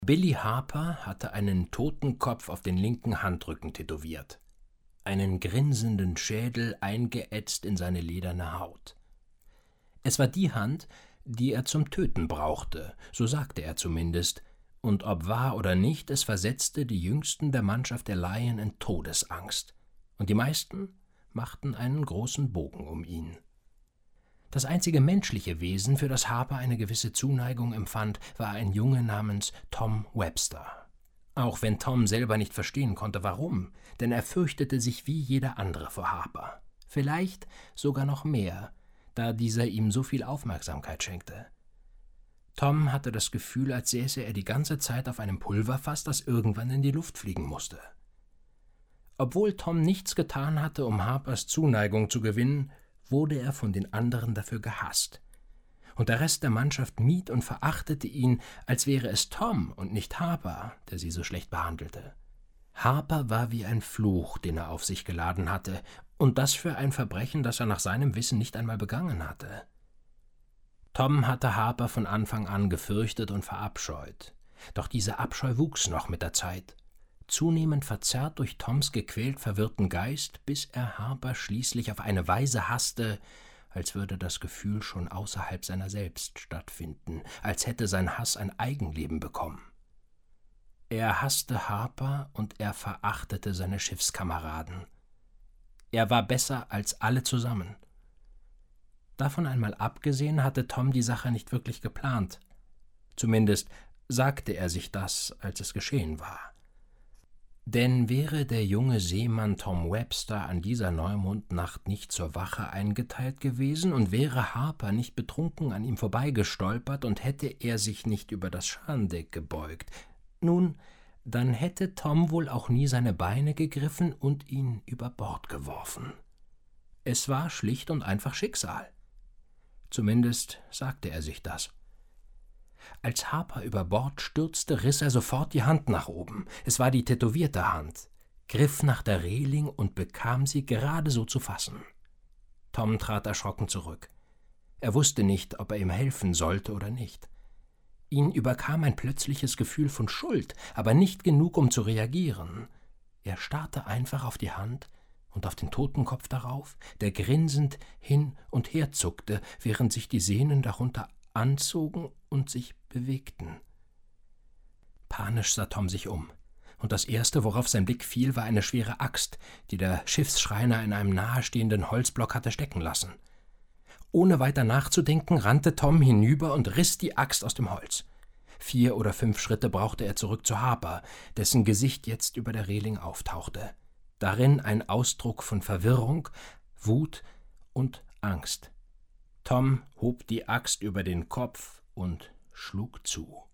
Billy Harper hatte einen Totenkopf auf den linken Handrücken tätowiert, einen grinsenden Schädel eingeätzt in seine lederne Haut. Es war die Hand, die er zum Töten brauchte, so sagte er zumindest, und ob wahr oder nicht, es versetzte die Jüngsten der Mannschaft der Lion in Todesangst, und die meisten machten einen großen Bogen um ihn. Das einzige menschliche Wesen, für das Harper eine gewisse Zuneigung empfand, war ein Junge namens Tom Webster. Auch wenn Tom selber nicht verstehen konnte, warum, denn er fürchtete sich wie jeder andere vor Harper. Vielleicht sogar noch mehr, da dieser ihm so viel Aufmerksamkeit schenkte. Tom hatte das Gefühl, als säße er die ganze Zeit auf einem Pulverfass, das irgendwann in die Luft fliegen musste. Obwohl Tom nichts getan hatte, um Harpers Zuneigung zu gewinnen, wurde er von den anderen dafür gehasst. Und der Rest der Mannschaft mied und verachtete ihn, als wäre es Tom und nicht Harper, der sie so schlecht behandelte. Harper war wie ein Fluch, den er auf sich geladen hatte, und das für ein Verbrechen, das er nach seinem Wissen nicht einmal begangen hatte. Tom hatte Harper von Anfang an gefürchtet und verabscheut, doch dieser Abscheu wuchs noch mit der Zeit, zunehmend verzerrt durch Toms gequält verwirrten Geist, bis er Harper schließlich auf eine Weise hasste, als würde das Gefühl schon außerhalb seiner selbst stattfinden, als hätte sein Hass ein Eigenleben bekommen. Er hasste Harper und er verachtete seine Schiffskameraden. Er war besser als alle zusammen. Davon einmal abgesehen hatte Tom die Sache nicht wirklich geplant. Zumindest sagte er sich das, als es geschehen war. Denn wäre der junge Seemann Tom Webster an dieser Neumondnacht nicht zur Wache eingeteilt gewesen und wäre Harper nicht betrunken an ihm vorbeigestolpert und hätte er sich nicht über das Schandeck gebeugt, nun, dann hätte Tom wohl auch nie seine Beine gegriffen und ihn über Bord geworfen. Es war schlicht und einfach Schicksal. Zumindest sagte er sich das. Als Harper über Bord stürzte, riss er sofort die Hand nach oben. Es war die tätowierte Hand, griff nach der Reling und bekam sie gerade so zu fassen. Tom trat erschrocken zurück. Er wusste nicht, ob er ihm helfen sollte oder nicht. Ihn überkam ein plötzliches Gefühl von Schuld, aber nicht genug, um zu reagieren. Er starrte einfach auf die Hand und auf den Totenkopf darauf, der grinsend hin und her zuckte, während sich die Sehnen darunter anzogen und sich bewegten. Panisch sah Tom sich um, und das Erste, worauf sein Blick fiel, war eine schwere Axt, die der Schiffsschreiner in einem nahestehenden Holzblock hatte stecken lassen. Ohne weiter nachzudenken, rannte Tom hinüber und riss die Axt aus dem Holz. 4 oder 5 Schritte brauchte er zurück zu Harper, dessen Gesicht jetzt über der Reling auftauchte. Darin ein Ausdruck von Verwirrung, Wut und Angst. Tom hob die Axt über den Kopf und schlug zu.